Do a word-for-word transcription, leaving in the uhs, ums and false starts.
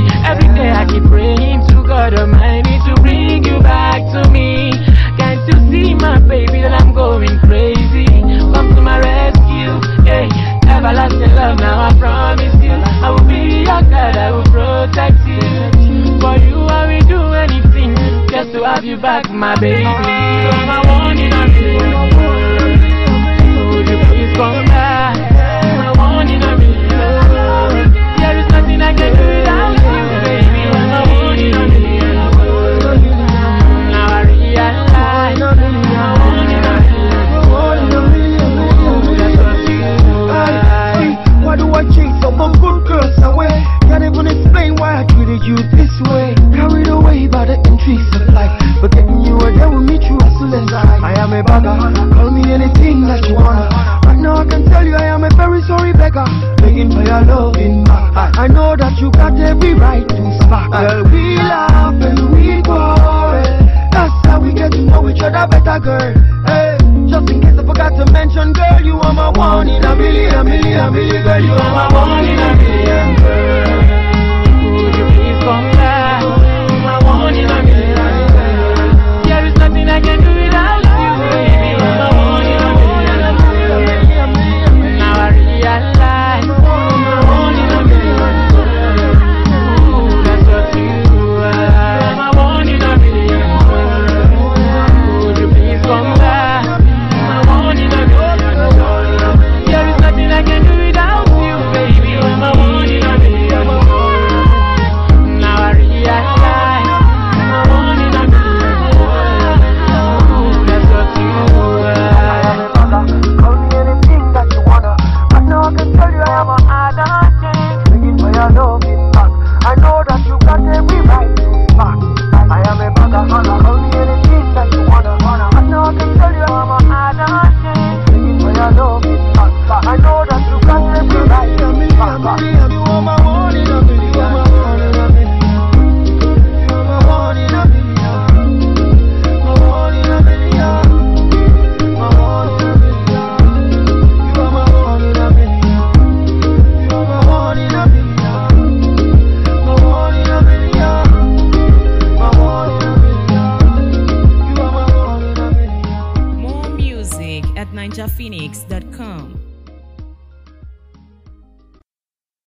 Every day I keep praying to God Almighty to bring you back to me. Can't you see my baby that I'm going crazy? Come to my rescue, hey. Everlasting love, now I promise you I will be your God, I will protect you. For you I will do anything just to have you back, my baby. You're my one in a million. Would you please come back? My one in a million. There is nothing I can do without you, baby. You're my one in a million. Now I realize my one in a million. That's what you are. Why do I chase all the good girls away? Can't even explain why I treated you this way. Carried away by the intrigues of life, forgetting you were there with me through hustle and strife. I am a beggar, call me anything that you wanna. Right now I can tell you I am a very sorry beggar, begging for your loving back. I know that you got every right to spark. Well, we laugh and we quarrel, that's how we get to know each other better, girl. Hey, just in case I forgot to mention, girl, you are my one in a million, a million, a million, girl, you are my one in a million, girl. Would you please come back? My one in a million, girl. There is nothing I can do without you, baby. You're my one in a million. Now I realize my one in a million, girl. Ooh, that's what you are. You're my one in a million, girl. Would you please come back? My one in a million, girl. There is nothing I can do without you, baby. You're my one in a million, girl. Now I realize my one in a million, girl. Ooh, that's what you are. Call me anything that you wanna. I know I can tell you I am a hard change, begging for your loving back. I know that you got every right to spark. I am a beggar, call me anything that you wanna. I know I can tell you I am a hard change, begging for your loving back. I know that you got every right to spark. You are my one in a million. You are my one in a million. You are my one in a million. My one in a million. My one in a million. You are my one in a million. You are my one in a million. My one in a million. My one in a million. You are my one in a million. More music at ninja phoenix dot com.